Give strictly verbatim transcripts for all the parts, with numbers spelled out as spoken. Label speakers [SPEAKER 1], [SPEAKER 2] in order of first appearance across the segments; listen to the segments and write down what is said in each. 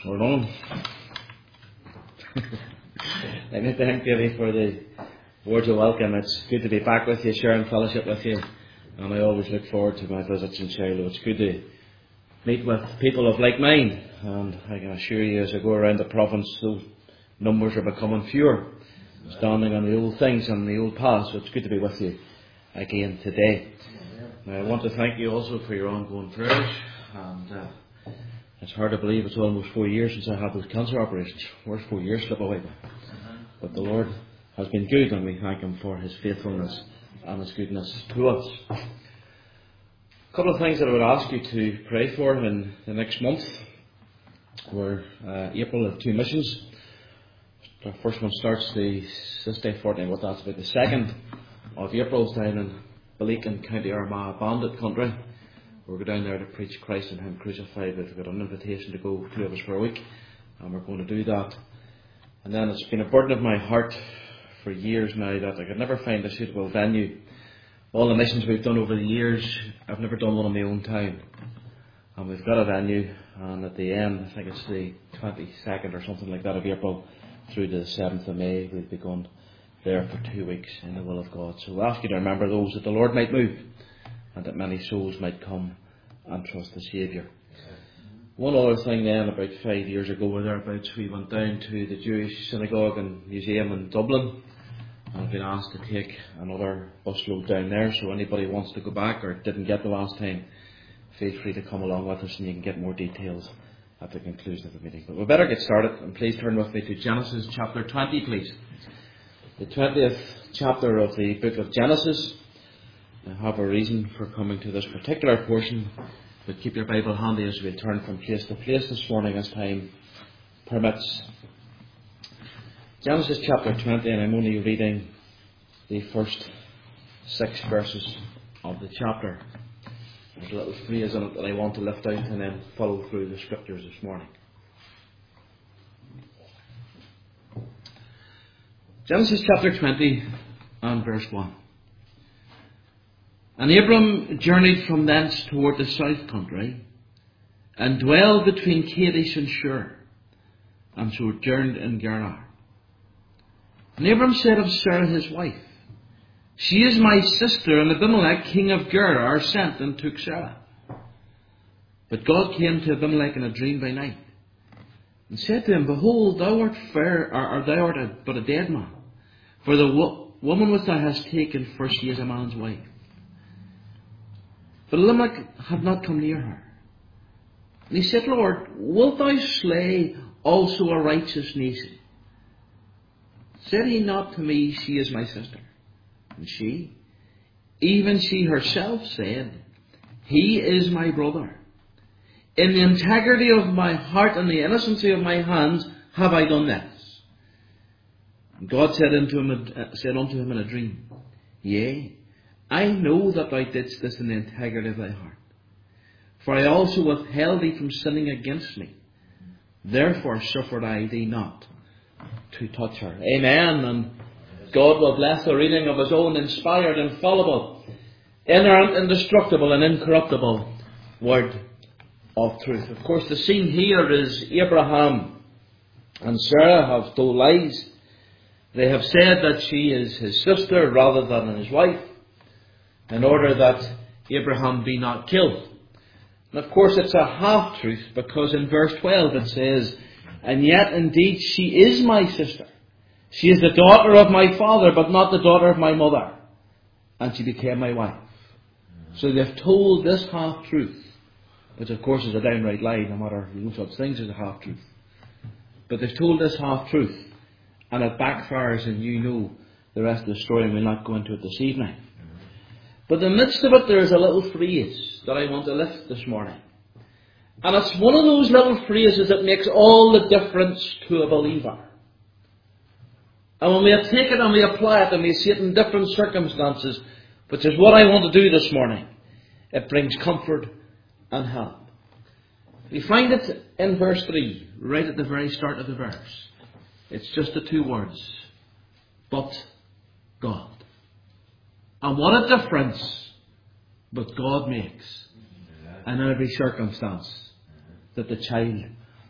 [SPEAKER 1] Hold on. Let me thank you for the words of welcome. It's good to be back with you, sharing fellowship with you. And I always look forward to my visits in Shiloh. It's good to meet with people of like mind. And I can assure you, as I go around the province, those numbers are becoming fewer. Standing on the old things and the old past. So it's good to be with you again today. Now, I want to thank you also for your ongoing prayers. And uh, it's hard to believe it's almost four years since I had those cancer operations. Where's four years slip away? But the Lord has been good, and we thank Him for His faithfulness and His goodness to us. A couple of things that I would ask you to pray for in the next month. We're uh, April of two missions. The first one starts the this day fortnight. What that's about the second of April down in Baleek, County Armagh, Bandit country. We'll go down there to preach Christ and Him crucified. We've got an invitation to go, two of us for a week, and we're going to do that. And then it's been a burden of my heart for years now that I could never find a suitable venue. All the missions we've done over the years, I've never done one in my own town. And we've got a venue, and at the end, I think it's the twenty-second or something like that of April, through to the seventh of May, we'll be going there for two weeks in the will of God. So we ask you to remember those that the Lord might move, and that many souls might come and trust the Saviour. One other thing then, about five years ago or thereabouts, we went down to the Jewish Synagogue and Museum in Dublin, and I've been asked to take another busload down there, so anybody who wants to go back or didn't get the last time, feel free to come along with us and you can get more details at the conclusion of the meeting. But we better get started, and please turn with me to Genesis chapter twenty, please. The twentieth chapter of the book of Genesis. I have a reason for coming to this particular portion, but keep your Bible handy as we turn from place to place this morning as time permits. Genesis chapter twenty, and I'm only reading the first six verses of the chapter. There's a little phrase in it that I want to lift out and then follow through the scriptures this morning. Genesis chapter twenty and verse one. And Abram journeyed from thence toward the south country, and dwelled between Kadesh and Shur, and sojourned in Gerar. And Abram said of Sarah his wife, She is my sister. And Abimelech king of Gerar sent and took Sarah. But God came to Abimelech in a dream by night, and said to him, Behold, thou art fair, or, or thou art a, but a dead man, for the wo- woman which thou hast taken, for she is a man's wife. But Elimelech had not come near her. And he said, Lord, wilt thou slay also a righteous nation? Said he not to me, She is my sister? And she, even she herself, said, He is my brother. In the integrity of my heart and the innocency of my hands have I done this. And God said unto him, said unto him in a dream, Yea, I know that thou didst this in the integrity of thy heart. For I also withheld thee from sinning against me. Therefore suffered I thee not to touch her. Amen. And God will bless the reading of His own inspired, infallible, inerrant, indestructible and incorruptible word of truth. Of course, the scene here is Abraham and Sarah have told lies. They have said that she is his sister rather than his wife, in order that Abraham be not killed. And of course it's a half-truth, because in verse twelve it says, And yet indeed she is my sister. She is the daughter of my father, but not the daughter of my mother. And she became my wife. So they've told this half-truth, which of course is a downright lie, no matter no such things as a half-truth. But they've told this half-truth, and it backfires, and you know the rest of the story, and we'll not go into it this evening. But in the midst of it, there is a little phrase that I want to lift this morning. And it's one of those little phrases that makes all the difference to a believer. And when we take it and we apply it and we see it in different circumstances, which is what I want to do this morning, it brings comfort and help. We find it in verse three, right at the very start of the verse. It's just the two words, but God. And what a difference but God makes in every circumstance that the child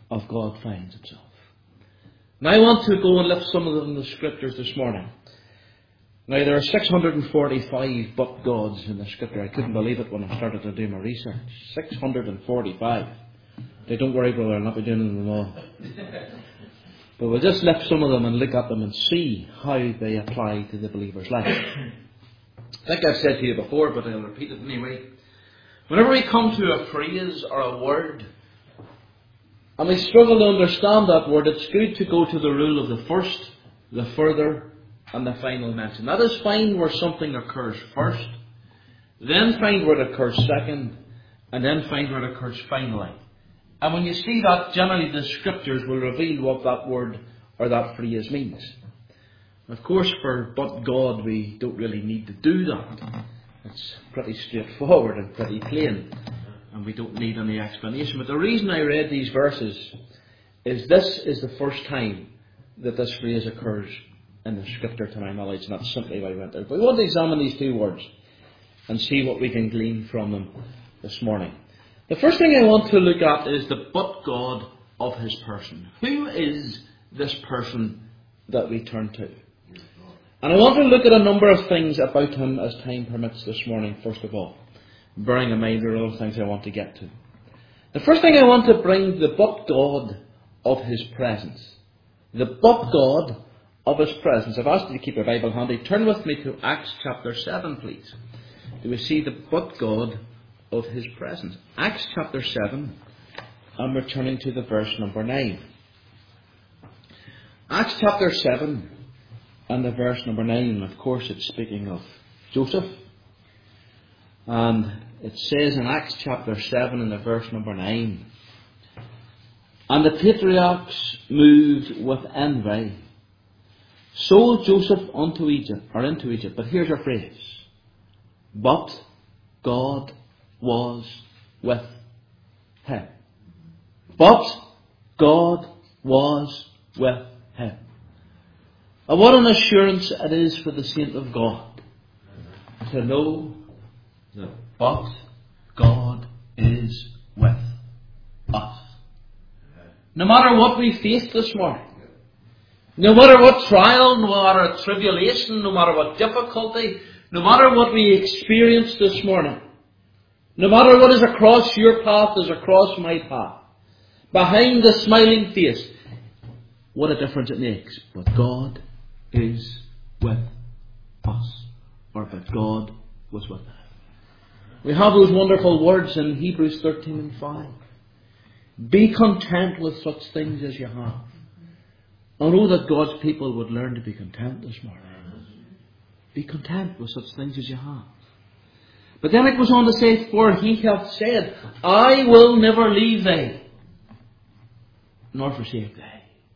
[SPEAKER 1] of God finds himself. Now I want to go and lift some of them in the scriptures this morning. Now there are six hundred forty-five but gods in the scripture. I couldn't believe it when I started to do my research. six hundred forty-five. Now don't worry, brother, I'll not be doing them all. But we'll just lift some of them and look at them and see how they apply to the believer's life. I think I've said to you before, but I'll repeat it anyway. Whenever we come to a phrase or a word, and we struggle to understand that word, it's good to go to the rule of the first, the further, and the final mention. That is, find where something occurs first, then find where it occurs second, and then find where it occurs finally. And when you see that, generally the scriptures will reveal what that word or that phrase means. Of course, for but God, we don't really need to do that. It's pretty straightforward and pretty plain, and we don't need any explanation. But the reason I read these verses is this is the first time that this phrase occurs in the scripture to my knowledge, and that's simply why I went there. But we want to examine these two words and see what we can glean from them this morning. The first thing I want to look at is the but God of his person. Who is this person that we turn to? And I want to look at a number of things about him as time permits this morning, first of all. Bearing in mind there are other things I want to get to. The first thing I want to bring, the but God of his presence. The but God of his presence. I've asked you to keep your Bible handy. Turn with me to Acts chapter seven, please. Do we see the but God of his presence? Acts chapter seven, and we're turning to the verse number nine. Acts chapter seven and the verse number nine, of course it's speaking of Joseph. And it says in Acts chapter seven and the verse number nine, and the patriarchs moved with envy, sold Joseph unto Egypt, or into Egypt. But here's our phrase. But God was with him. But God was with him. And what an assurance it is for the saint of God to know that but God is with us. No matter what we face this morning, no matter what trial, no matter what tribulation, no matter what difficulty, no matter what we experience this morning, no matter what is across your path is across my path, behind the smiling face, what a difference it makes. But God is with us. Or but God was with us. We have those wonderful words in Hebrews thirteen and five. Be content with such things as you have. I know that God's people would learn to be content this morning. Be content with such things as you have. But then it goes on to say, for he hath said, I will never leave thee, nor forsake thee.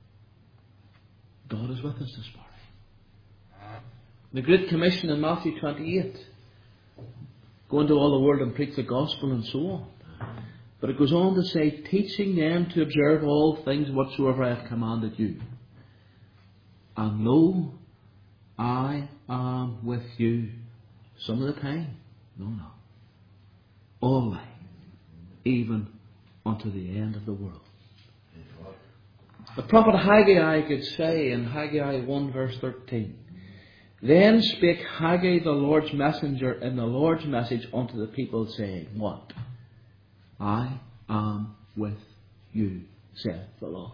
[SPEAKER 1] God is with us this morning. The Great Commission in Matthew twenty-eight. Go into all the world and preach the gospel and so on. But it goes on to say, teaching them to observe all things whatsoever I have commanded you. And lo, I am with you some of the time. No, no. Always. Even unto the end of the world. The prophet Haggai could say in Haggai one verse thirteen, then spake Haggai the Lord's messenger in the Lord's message unto the people, saying, what? I am with you, saith the Lord.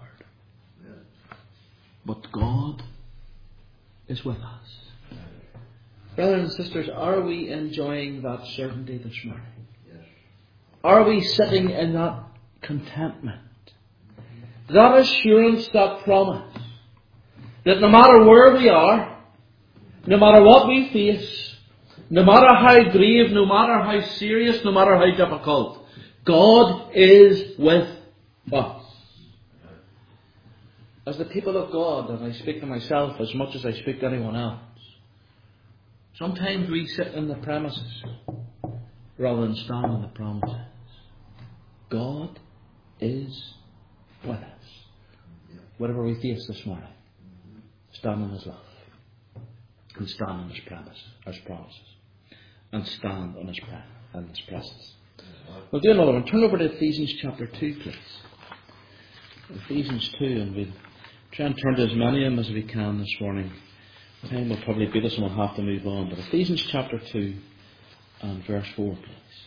[SPEAKER 1] But God is with us. Brothers and sisters, are we enjoying that certainty this morning? Yes. Are we sitting in that contentment? That assurance, that promise, that no matter where we are, no matter what we face, no matter how grave, no matter how serious, no matter how difficult, God is with us. As the people of God, and I speak to myself as much as I speak to anyone else, sometimes we sit in the premises rather than stand on the promises. God is with us. Whatever we face this morning, stand on his love. And stand on his promise, his promises. And stand on his, pre- on his presence. We'll do another one. Turn over to Ephesians chapter two, please. Ephesians two, and we'll try and turn to as many of them as we can this morning. Time will probably beat us and we'll have to move on. But Ephesians chapter two and verse four, please.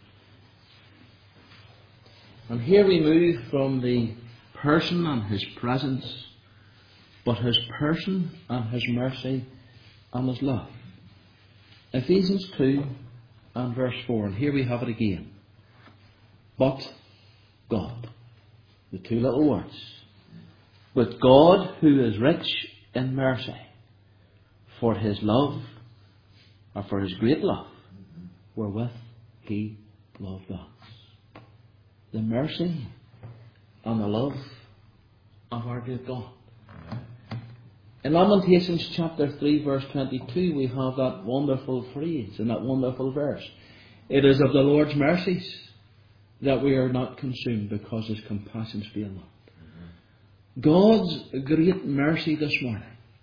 [SPEAKER 1] And here we move from the person and his presence, but his person and his mercy and his love. Ephesians two and verse four, and here we have it again. But God, the two little words. But God, who is rich in mercy, for his love, or for his great love, wherewith he loved us. The mercy and the love of our great God. In Lamentations chapter three verse twenty-two we have that wonderful phrase and that wonderful verse. It is of the Lord's mercies that we are not consumed, because his compassions fail not. God's great mercy this morning.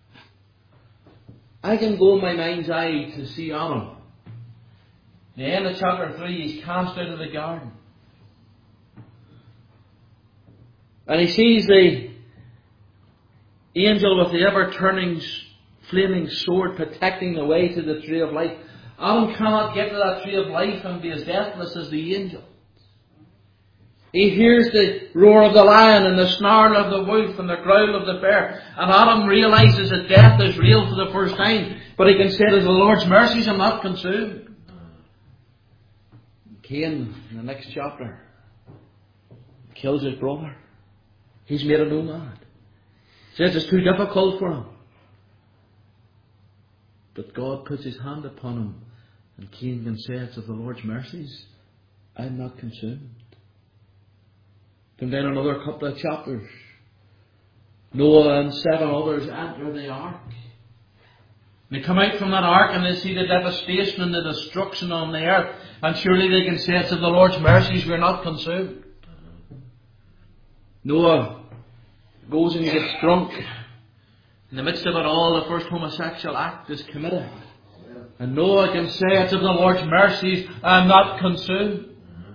[SPEAKER 1] I can go in my mind's eye to see Adam. The end of chapter three, he's cast out of the garden. And he sees the angel with the ever-turning flaming sword protecting the way to the tree of life. Adam cannot get to that tree of life and be as deathless as the angel. He hears the roar of the lion and the snarl of the wolf and the growl of the bear. And Adam realizes that death is real for the first time. But he can say to the Lord's mercies, I'm not consumed. Cain, in the next chapter, kills his brother. He's made a nomad. Says it's too difficult for him. But God puts his hand upon him, and Cain can say it's of the Lord's mercies, I'm not consumed. Come down another couple of chapters. Noah and seven others enter the ark. They come out from that ark and they see the devastation and the destruction on the earth. And surely they can say it's of the Lord's mercies we're not consumed. Noah goes and gets drunk. In the midst of it all, the first homosexual act is committed. And Noah can say it's of the Lord's mercies I'm not consumed.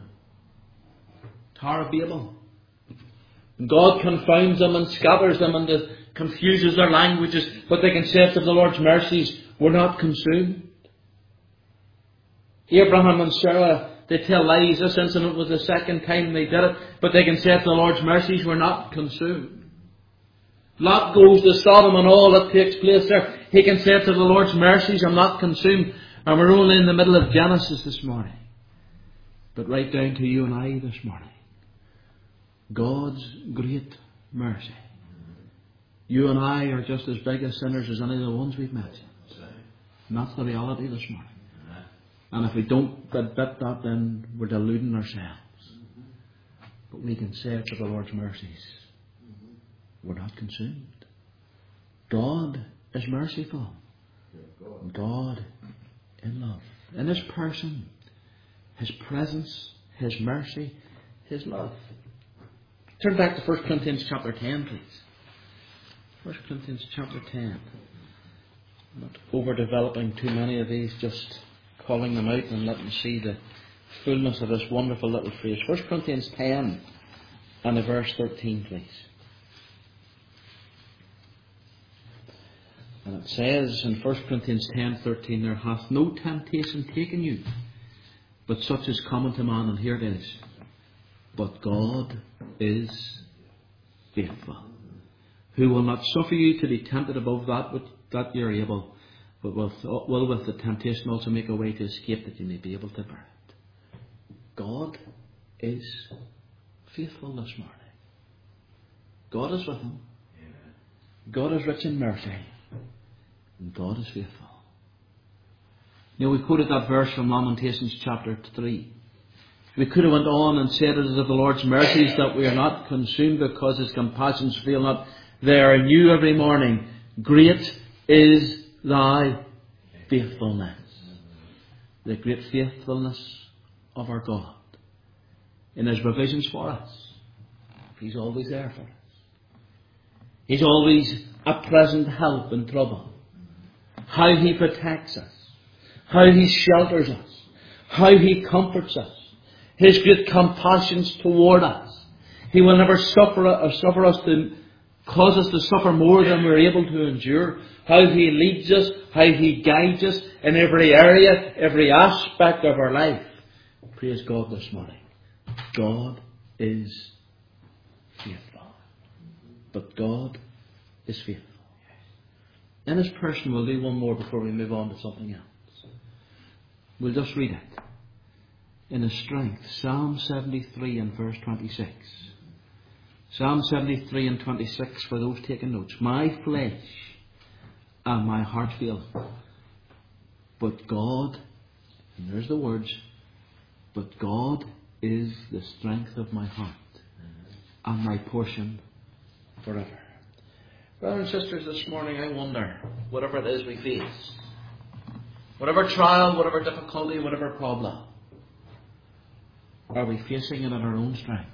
[SPEAKER 1] Tower of Babel. And God confounds them and scatters them and confuses their languages, but they can say it's of the Lord's mercies we're not consumed. Abraham and Sarah, they tell lies. This incident was the second time they did it, but they can say it's the Lord's mercies we're not consumed. Lot goes to Sodom and all that takes place there. He can say to the Lord's mercies, I'm not consumed. And we're only in the middle of Genesis this morning. But right down to you and I this morning. God's great mercy. You and I are just as big as sinners as any of the ones we've mentioned. And that's the reality this morning. And if we don't admit that, then we're deluding ourselves. But we can say to the Lord's mercies, we're not consumed. God is merciful. God in love. In his person, his presence, his mercy, his love. Turn back to First Corinthians chapter ten, please. First Corinthians chapter ten. I'm not overdeveloping too many of these, just calling them out and letting them see the fullness of this wonderful little phrase. First Corinthians ten and the verse thirteen, please. And it says in First Corinthians ten thirteen, there hath no temptation taken you, but such is common to man. And here it is. But God is faithful, who will not suffer you to be tempted above that which that you are able, but will, will with the temptation also make a way to escape, that you may be able to bear it. God is faithful this morning. God is with him. God is rich in mercy. And God is faithful. You know, we quoted that verse from Lamentations chapter three. We could have went on and said it is of the Lord's mercies that we are not consumed, because his compassions fail not. They are new every morning. Great is thy faithfulness. The great faithfulness of our God in his provisions for us. He's always there for us. He's always a present help in trouble. How he protects us. How he shelters us. How he comforts us. His great compassions toward us. He will never suffer, or suffer us to cause us to suffer more than we're able to endure. How He leads us, how He guides us in every area, every aspect of our life. Praise God this morning. God is faithful. But God is faithful. In His person, we'll do one more before we move on to something else. We'll just read it. In His strength, Psalm seventy-three and verse twenty-six. Psalm seventy-three and twenty-six for those taking notes. My flesh and my heart fail, but God, and there's the words, but God is the strength of my heart and my portion forever. Brothers and sisters, this morning I wonder, whatever it is we face, whatever trial, whatever difficulty, whatever problem, are we facing it in our own strength?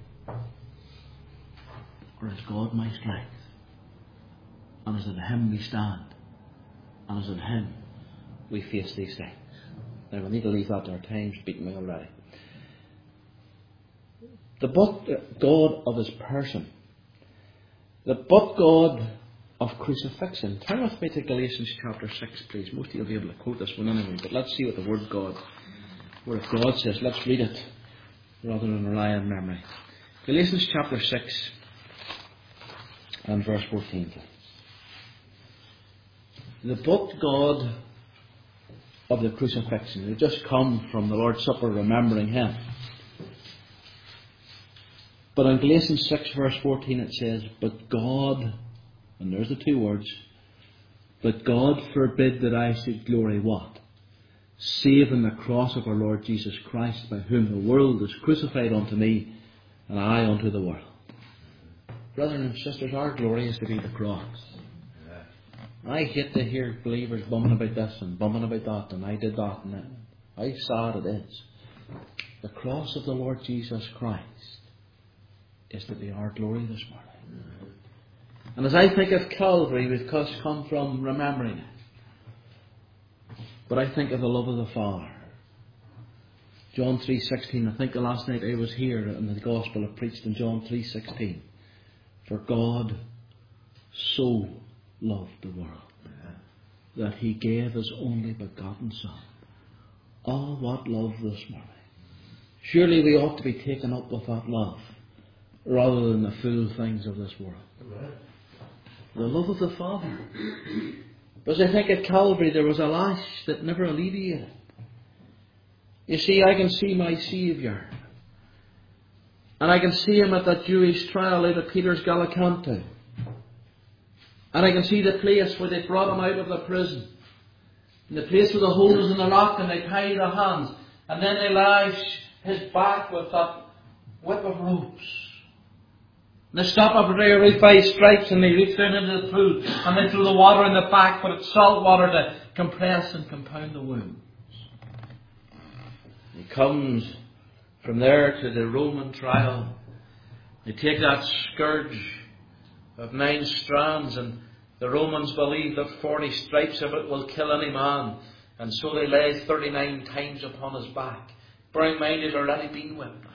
[SPEAKER 1] Or is God my strength? And is it in Him we stand? And is it in Him we face these things? Now we need to leave that to our time's beating me already. The but God of His person. The but God of crucifixion. Turn with me to Galatians chapter six, please. Most of you will be able to quote this one anyway, but let's see what the Word God, Word of God says. Let's read it rather than rely on memory. Galatians chapter six and verse fourteen. The but God of the crucifixion. We've just come from the Lord's Supper remembering Him. But in Galatians six verse fourteen it says, but God, and there's the two words, but God forbid that I should glory what? Save in the cross of our Lord Jesus Christ, by whom the world is crucified unto me, and I unto the world. Brothers and sisters, our glory is to be the cross. I hate to hear believers bumming about this and bumming about that, and I did that and that. How sad it is. The cross of the Lord Jesus Christ is to be our glory this morning. And as I think of Calvary, we've just come from remembering it. But I think of the love of the Father. John three sixteen, I think the last night I was here and the Gospel I preached in John three sixteen. For God so loved the world that He gave His only begotten Son. Oh, what love this morning. Surely we ought to be taken up with that love rather than the fool things of this world. The love of the Father. Because I think at Calvary there was a lash that never alleviated. You see, I can see my Saviour. And I can see Him at that Jewish trial out of Peter's Gallicantu. And I can see the place where they brought Him out of the prison. And the place with the holes in the rock, and they tie the hands. And then they lash His back with that whip of ropes. And they stop up there with five stripes, and they reach down into the pool, and they throw the water in the back, but it's salt water to compress and compound the wounds. He comes from there to the Roman trial. They take that scourge of nine strands, and the Romans believe that forty stripes of it will kill any man, and so they lay thirty-nine times upon His back. Bear in mind, He's already been whipped.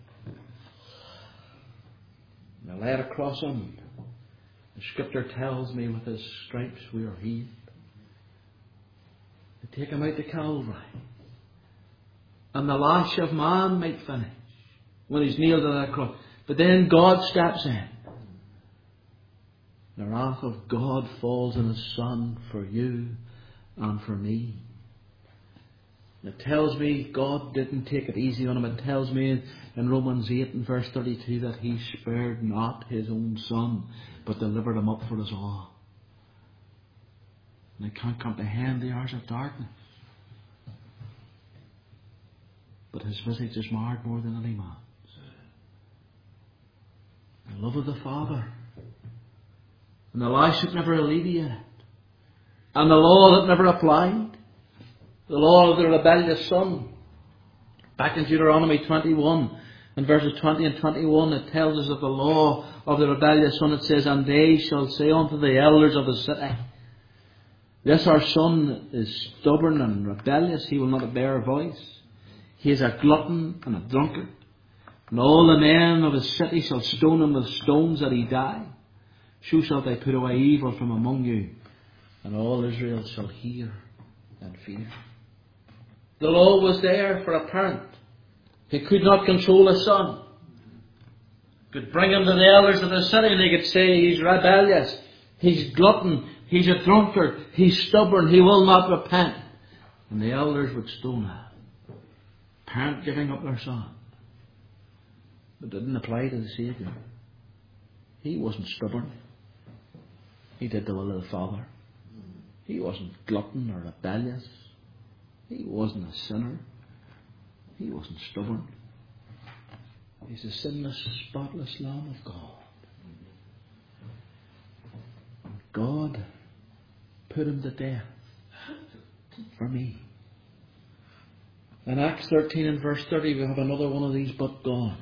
[SPEAKER 1] They lay it across Him. The Scripture tells me with His stripes we are healed. They take Him out to Calvary. And the lash of man might finish when He's nailed to that cross. But then God steps in. The wrath of God falls on His Son for you and for me. It tells me God didn't take it easy on Him. It tells me in Romans eight and verse thirty-two that He spared not His own Son, but delivered Him up for us all. And I can't comprehend the hours of darkness. But His visage is marred more than any man's. The love of the Father. And the lash that never alleviated. And the law that never applied. The law of the rebellious son. Back in Deuteronomy twenty-one, in verses twenty and twenty-one, it tells us of the law of the rebellious son. It says, and they shall say unto the elders of the city, this our son is stubborn and rebellious. He will not obey our voice. He is a glutton and a drunkard.
[SPEAKER 2] And all the men of his city shall stone him with stones that he die. So shalt I put away evil from among you, and all Israel shall hear and fear. The law was there for a parent. He could not control his son. Could bring him to the elders of the city and they could say he's rebellious, he's glutton, he's a drunkard, he's stubborn, he will not repent. And the elders would stone him. Parent giving up their son. But it didn't apply to the Saviour. He wasn't stubborn. He did the will of the Father. He wasn't glutton or rebellious. He wasn't a sinner. He wasn't stubborn. He's the sinless, spotless Lamb of God. God put him to death for me. In Acts thirteen and verse thirty we have another one of these but gods.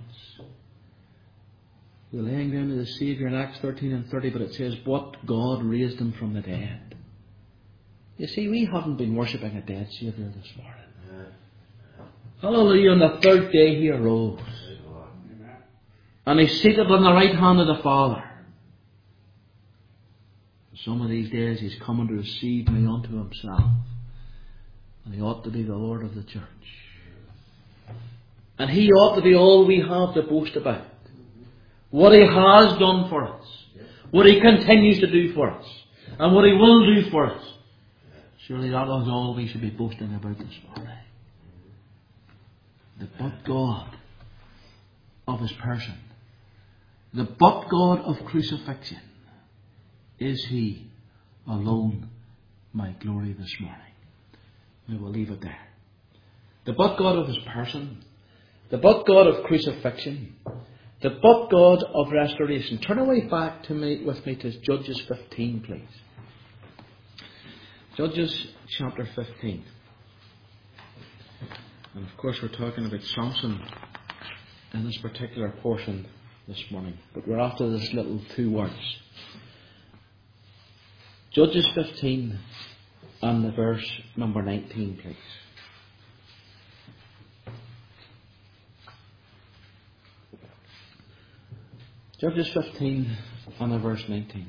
[SPEAKER 2] The laying down of the Saviour in Acts thirteen and thirty, but it says, but God raised him from the dead. You see, we haven't been worshipping a dead Saviour this morning. Hallelujah, on the third day he arose. And he's seated on the right hand of the Father. Some of these days he's coming to receive me unto himself. And he ought to be the Lord of the church. And he ought to be all we have to boast about. What he has done for us. What he continues to do for us. And what he will do for us. Surely that is all we should be boasting about this morning. The but God of his person. The but God of crucifixion. Is he alone my glory this morning? We will leave it there. The but God of his person. The but God of crucifixion. The but God of restoration. Turn away back to me with me to Judges fifteen, please. Judges chapter fifteen. And of course we're talking about Samson in this particular portion this morning. But we're after this little two words. Judges fifteen and the verse number nineteen, please. Judges fifteen and the verse nineteen.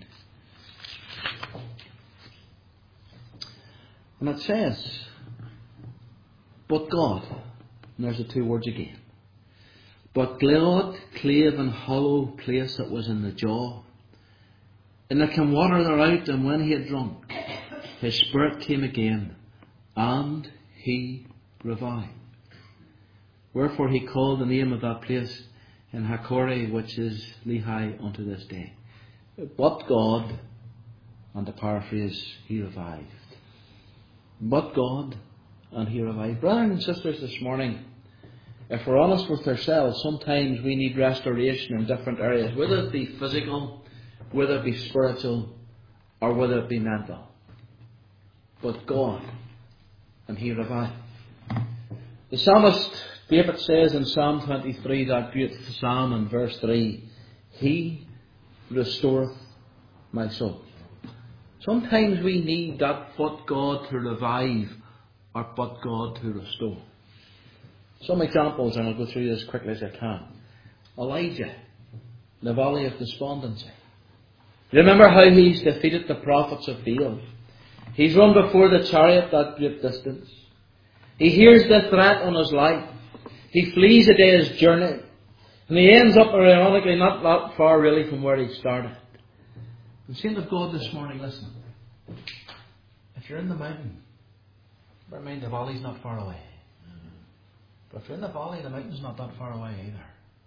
[SPEAKER 2] And it says, but God, and there's the two words again. But God clave and hollow place that was in the jaw. And there came water thereout, and when he had drunk, his spirit came again, and he revived. Wherefore he called the name of that place in Hakore, which is Lehi unto this day. But God, and to paraphrase, he revived. But God, and he revived. Brothers and sisters, this morning, if we're honest with ourselves, sometimes we need restoration in different areas, whether it be physical, whether it be spiritual, or whether it be mental. But God, and he revived. The psalmist David says in Psalm twenty-three, that great psalm in verse three, he restoreth my soul. Sometimes we need that but God to revive, or but God to restore. Some examples, and I'll go through this as quickly as I can. Elijah, the valley of despondency. Remember how he's defeated the prophets of Baal. He's run before the chariot that great distance. He hears the threat on his life. He flees a day's journey. And he ends up, ironically, not that far really from where he started. And saint of God this morning, listen. If you're in the mountain, bear in mind the valley's not far away. But if you're in the valley, the mountain's not that far away either.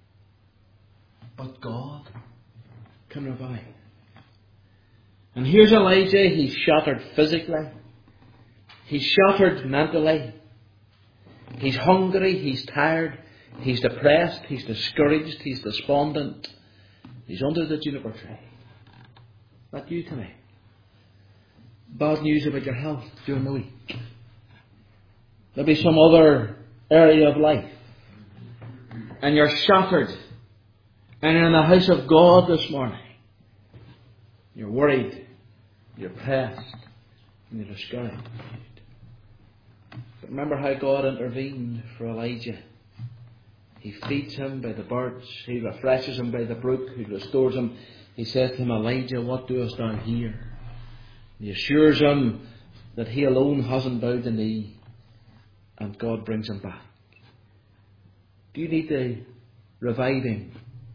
[SPEAKER 2] But God can revive. And here's Elijah. He's shattered physically. He's shattered mentally. He's hungry. He's tired. He's depressed. He's discouraged. He's despondent. He's under the juniper tree. That you tonight. Bad news about your health during the week. There'll be some other area of life. And you're shattered. And you're in the house of God this morning. You're worried. You're pressed. And you're discouraged. But remember how God intervened for Elijah. He feeds him by the birds. He refreshes him by the brook. He restores him. He says to him, Elijah, what doest thou here? He assures him that he alone hasn't bowed the knee. And God brings him back. Do you need the reviving?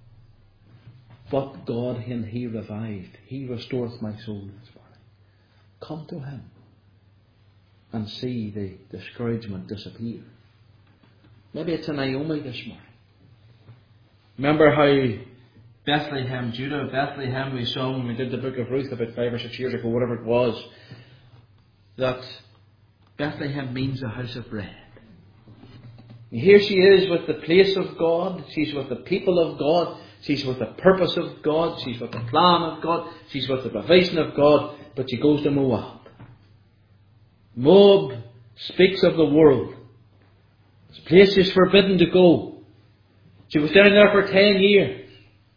[SPEAKER 2] But God, him he revived. He restoreth my soul this morning. Come to him and see the discouragement disappear. Maybe it's a Naomi this morning. Remember how Bethlehem, Judah, Bethlehem, we saw when we did the book of Ruth about five or six years ago, whatever it was, that Bethlehem means the house of bread. And here she is with the place of God. She's with the people of God. She's with the purpose of God. She's with the plan of God. She's with the provision of God. But she goes to Moab. Moab speaks of the world. This place is forbidden to go. She was down there for ten years.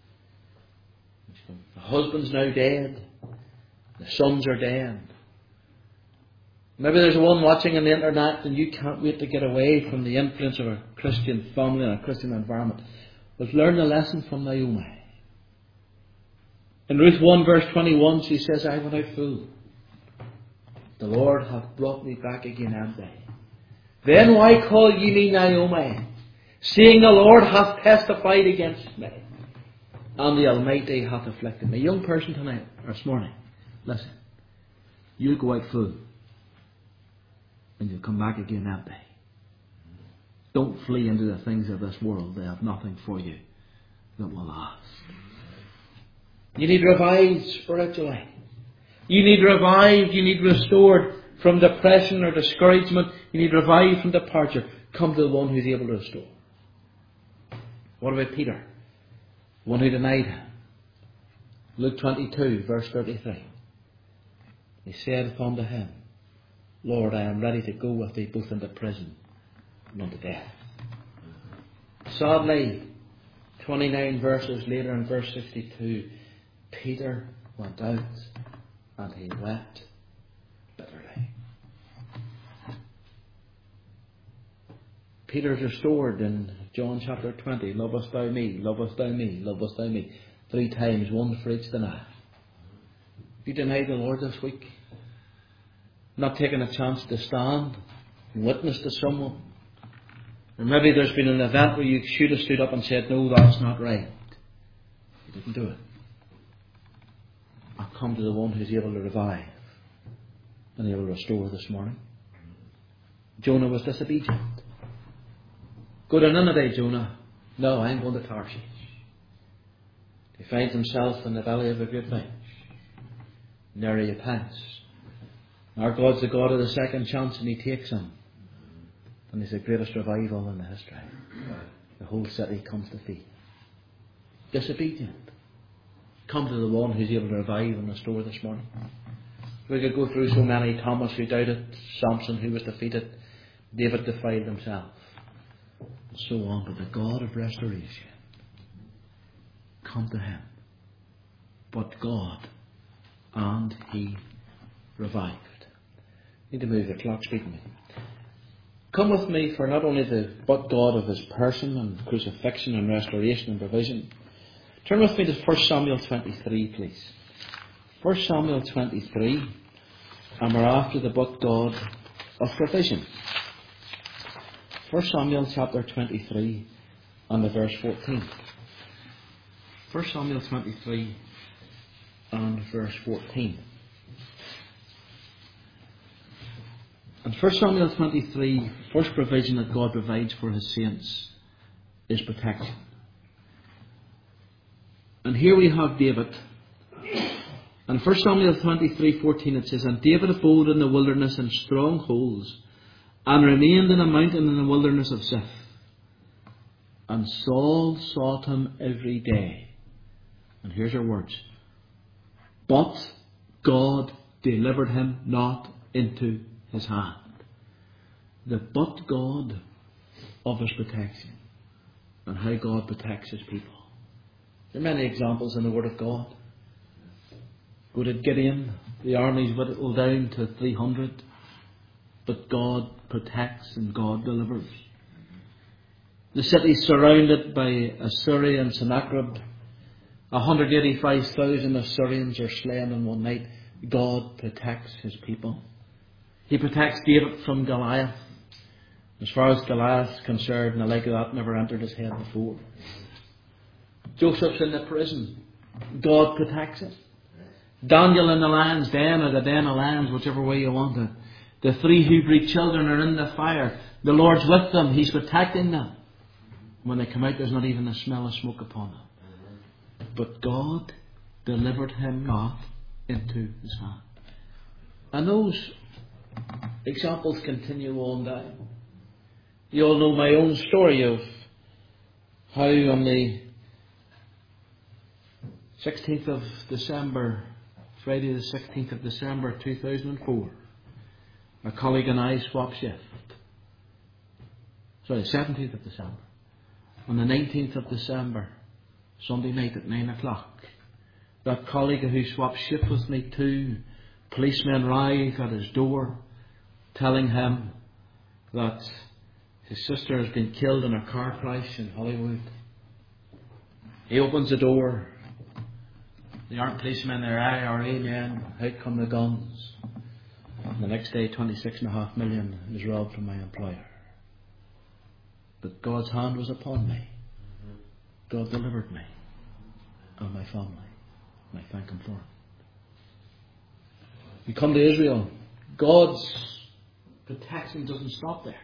[SPEAKER 2] The husband's now dead. The sons are dead. Maybe there's one watching on the internet and you can't wait to get away from the influence of a Christian family and a Christian environment. But learn the lesson from Naomi. In Ruth one verse twenty-one she says, I went out full. The Lord hath brought me back again empty. Then why call ye me Naomi, seeing the Lord hath testified against me, and the Almighty hath afflicted me? Young person tonight, or this morning, listen. You go out full, and you'll come back again empty. Don't flee into the things of this world. They have nothing for you that will last. You need revived spiritually. You need revived, you need restored from depression or discouragement. You need revived from departure. Come to the one who's able to restore. What about Peter? The one who denied him. Luke twenty-two verse thirty-three. He said unto him, Lord, I am ready to go with thee both into prison and unto death. Sadly, twenty-nine verses later in verse sixty-two, Peter went out and he wept bitterly. Peter is restored in John chapter twenty. Lovest thou me? Lovest thou me? Lovest thou me? Three times, one for each denial. You denied the Lord this week. Not taking a chance to stand and witness to someone. Or maybe there's been an event where you should have stood up and said, no, that's not right. You didn't do it. I've come to the one who's able to revive and able to restore this morning. Jonah was disobedient. Go to Nineveh, Jonah. No, I'm going to Tarshish. He finds himself in the belly of a great fish. And there he repents. Our God's the God of the second chance, and he takes him. And it's the greatest revival in the history. The whole city comes to faith. Disobedient. Come to the one who's able to revive and restore this morning. We could go through so many. Thomas who doubted, Samson who was defeated, David defiled himself, and so on. But the God of restoration, come to him. But God, and he revived. Need to move the clock, speak to me. Come with me for not only the but God of his person and crucifixion and restoration and provision. Turn with me to First Samuel twenty-three, please. First Samuel twenty-three, and we're after the but God of provision. First Samuel chapter twenty-three and the verse fourteen. First Samuel twenty-three and verse fourteen. And First Samuel twenty-three, first provision that God provides for his saints is protection. And here we have David. And First Samuel twenty-three fourteen it says, And David abode in the wilderness in strongholds, and remained in a mountain in the wilderness of Ziph. And Saul sought him every day. And here's our words. But God delivered him not into his hand. The but God of his protection, and how God protects his people. There are many examples in the Word of God. Go to Gideon, the army's whittled down to three hundred, but God protects and God delivers. The city surrounded by Assyria and Sennacherib. one hundred eighty-five thousand Assyrians are slain in one night. God protects his people. He protects David from Goliath. As far as Goliath is concerned, and the like of that never entered his head before. Joseph's in the prison. God protects him. Daniel in the lion's den, or the den of lions, whichever way you want it. The three Hebrew children are in the fire. The Lord's with them. He's protecting them. When they come out, there's not even a smell of smoke upon them. But God delivered him not into his hand. And those examples continue on down. You all know my own story of how on the sixteenth of December, Friday the sixteenth of December two thousand four, a colleague and I swapped shift. Sorry, seventeenth of December. On the nineteenth of December, Sunday night at nine o'clock, that colleague who swapped shift with me, two policemen arrived at his door, telling him that his sister has been killed in a car crash in Hollywood. He opens the door. They aren't policemen, they're I R A men. Out come the guns. And the next day, twenty-six and a half million is robbed from my employer. But God's hand was upon me. God delivered me and my family. And I thank him for it. You come to Israel, God's protection doesn't stop there.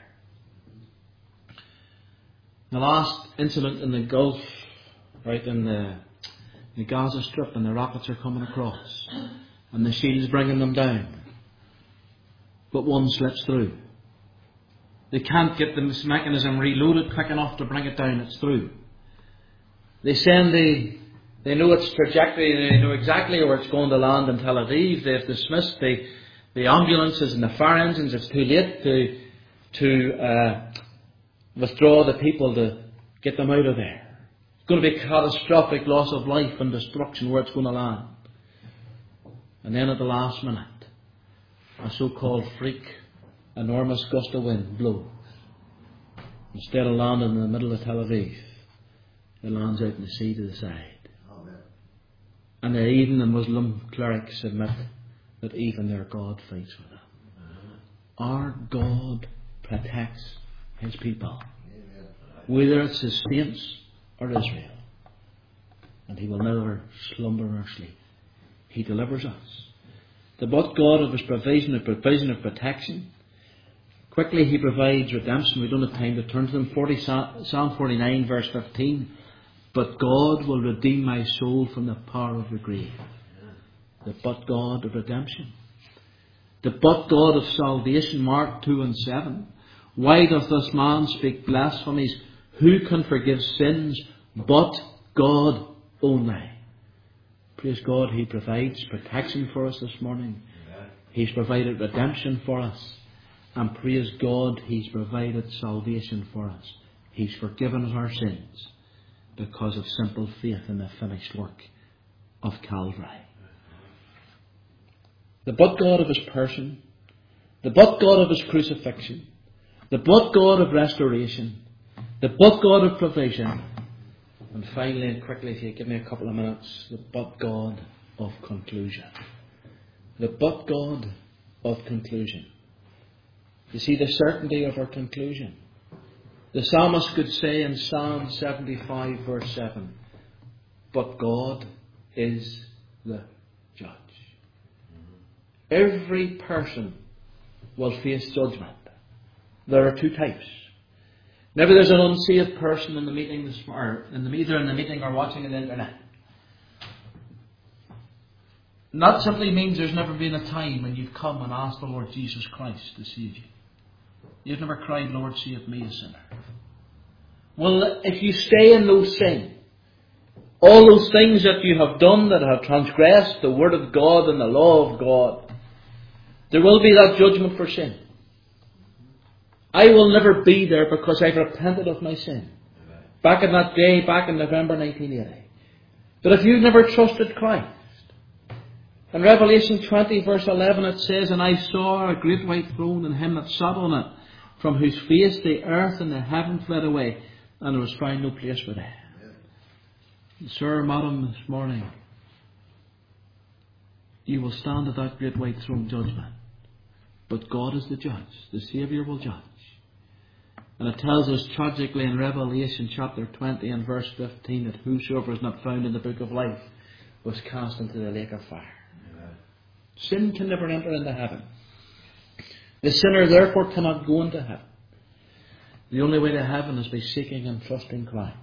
[SPEAKER 2] The last incident in the Gulf, right in the, the Gaza Strip, and the rockets are coming across, and the shield's bringing them down. But one slips through. They can't get the mechanism reloaded quick enough to bring it down. It's through. They send the, they know its trajectory, they know exactly where it's going to land in Tel Aviv. They've dismissed the, the ambulances and the fire engines. It's too late to, to uh, withdraw the people to get them out of there. It's going to be a catastrophic loss of life and destruction where it's going to land. And then at the last minute, a so-called freak, enormous gust of wind blows. Instead of landing in the middle of Tel Aviv, it lands out in the sea to the side. Amen. And even the Muslim clerics admit that even their God fights for them. Amen. Our God protects his people. Amen. Whether it's his saints or Israel. And he will never slumber or sleep. He delivers us. The but God of his provision, a provision of protection. Quickly he provides redemption. We don't have time to turn to them. forty, Psalm forty-nine verse fifteen. But God will redeem my soul from the power of the grave. The but God of redemption. The but God of salvation. Mark two and seven. Why doth this man speak blasphemies? Who can forgive sins but God only? Praise God, he provides protection for us this morning. He's provided redemption for us. And praise God, he's provided salvation for us. He's forgiven us our sins because of simple faith in the finished work of Calvary. The but God of his person, the but God of his crucifixion, the but God of restoration, the but God of provision, and finally and quickly, if you give me a couple of minutes, the but God of conclusion. The but God of conclusion. You see the certainty of our conclusion. The psalmist could say in Psalm seventy-five verse seven, but God is the judge. Every person will face judgment. There are two types. Maybe there's an unsaved person in the meeting this or in the either in the meeting or watching on the internet. And that simply means there's never been a time when you've come and asked the Lord Jesus Christ to save you. You've never cried, Lord, save me, a sinner. Well, if you stay in those sins, all those things that you have done that have transgressed the word of God and the law of God, there will be that judgment for sin. I will never be there because I've repented of my sin. Back in that day, back in November nineteen eighty. But if you've never trusted Christ, in Revelation twenty verse eleven it says, and I saw a great white throne and him that sat on it, from whose face the earth and the heaven fled away, and there was found no place for them. Sir, madam, this morning, you will stand at that great white throne judgment. But God is the judge. The Saviour will judge. And it tells us tragically in Revelation chapter twenty and verse fifteen that whosoever is not found in the book of life was cast into the lake of fire. Amen. Sin can never enter into heaven. The sinner therefore cannot go into heaven. The only way to heaven is by seeking and trusting Christ.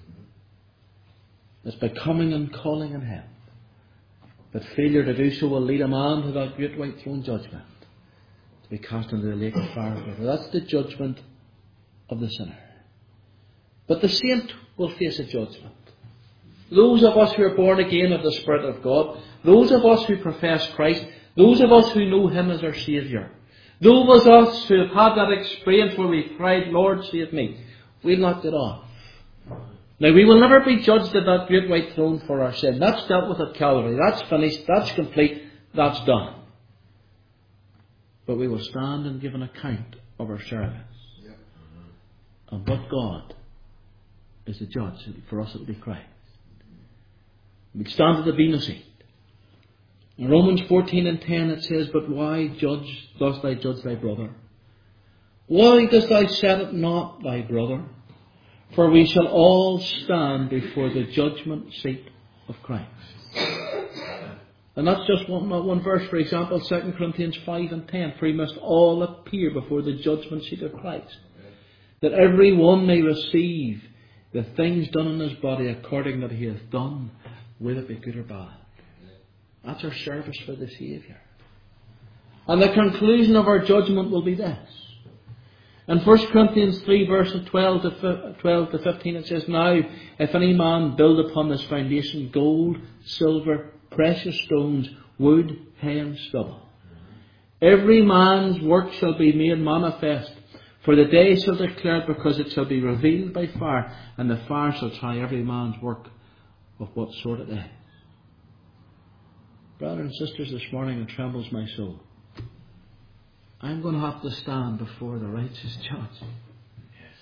[SPEAKER 2] It's by coming and calling on Him. But failure to do so will lead a man to that great white throne judgment, to be cast into the lake of fire. That's the judgment of the sinner. But the saint will face a judgment. Those of us who are born again of the Spirit of God, those of us who profess Christ, those of us who know Him as our Saviour, those of us who have had that experience where we cried, Lord, save me, we'll not get off. Now, we will never be judged at that great white throne for our sin. That's dealt with at Calvary. That's finished. That's complete. That's done. But we will stand and give an account of our service. Yep. And but God is the judge. For us it will be Christ. We stand at the Bema seat. In Romans fourteen and ten it says, But why judge, dost thou judge thy brother? Why dost thou set it not thy brother? For we shall all stand before the judgment seat of Christ. And that's just one, one verse, for example, Second Corinthians five and ten. For we must all appear before the judgment seat of Christ, that every one may receive the things done in his body according that he hath done, whether it be good or bad. That's our service for the Saviour. And the conclusion of our judgment will be this. In First Corinthians three verses twelve to fifteen it says, Now if any man build upon this foundation gold, silver, precious stones, wood, hay and stubble, every man's work shall be made manifest, for the day shall declare it, because it shall be revealed by fire, and the fire shall try every man's work of what sort it is. Brothers and sisters, this morning it trembles my soul. I'm going to have to stand before the righteous judge. Yes.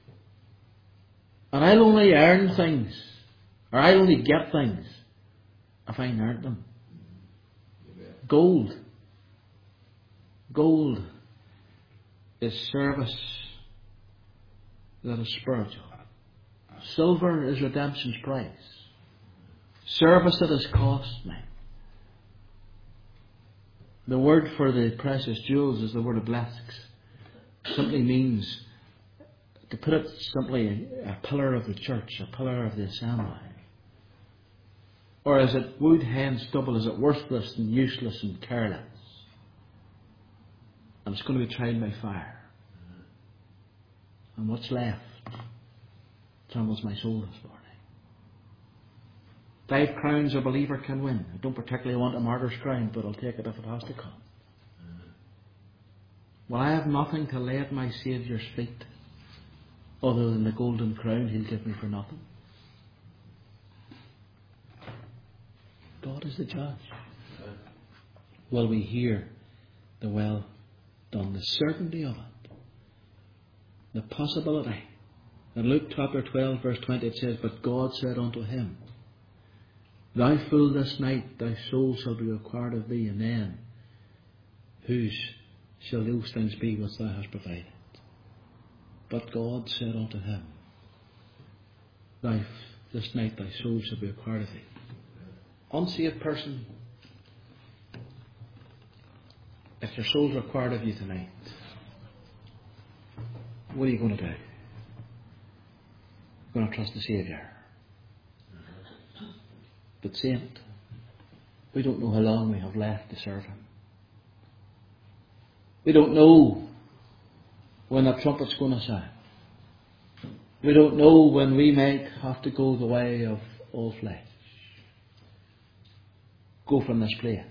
[SPEAKER 2] And I'll only earn things, or I'll only get things, if I earn them. Amen. Gold. Gold is service that is spiritual. Silver is redemption's price. Service that has cost me. The word for the precious jewels is the word of blessings. Simply means, to put it simply, a pillar of the church, a pillar of the assembly. Or is it wood, hay and stubble? Is it worthless and useless and careless? And it's going to be tried by fire. And what's left trembles my soul this morning. Five crowns a believer can win. I don't particularly want a martyr's crown, but I'll take it if it has to come. Well, I have nothing to lay at my Saviour's feet other than the golden crown He'll give me for nothing. God is the judge. Will we hear the well done, the certainty of it, the possibility? In Luke chapter twelve verse twenty it says, But God said unto him, Thou fool, this night thy soul shall be required of thee, and then whose shall those things be which thou hast provided? But God said unto him, Thou this night thy soul shall be required of thee. Unsaved person, if your soul's required of you tonight, what are you going to do? You're going to trust the Saviour. But saint, we don't know how long we have left to serve Him. We don't know when that trumpet's going to sound. We don't know when we might have to go the way of all flesh. Go from this place.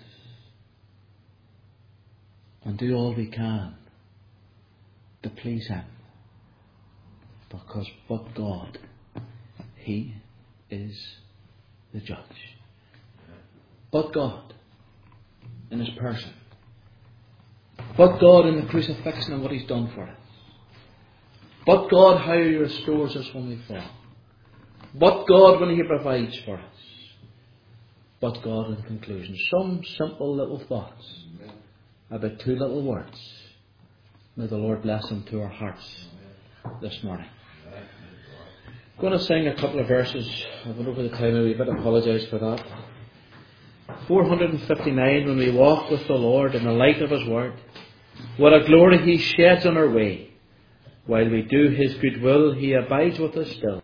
[SPEAKER 2] And do all we can to please Him. Because but God, He is the judge. But God in His person. But God in the crucifixion and what He's done for us. But God, how He restores us when we fall. But God, when He provides for us. But God, in conclusion, some simple little thoughts about two little words. May the Lord bless them to our hearts this morning. I'm going to sing a couple of verses. I went over the time a wee bit. I apologise for that. four hundred fifty-nine, when we walk with the Lord in the light of His Word. What a glory He sheds on our way. While we do His good will, He abides with us still.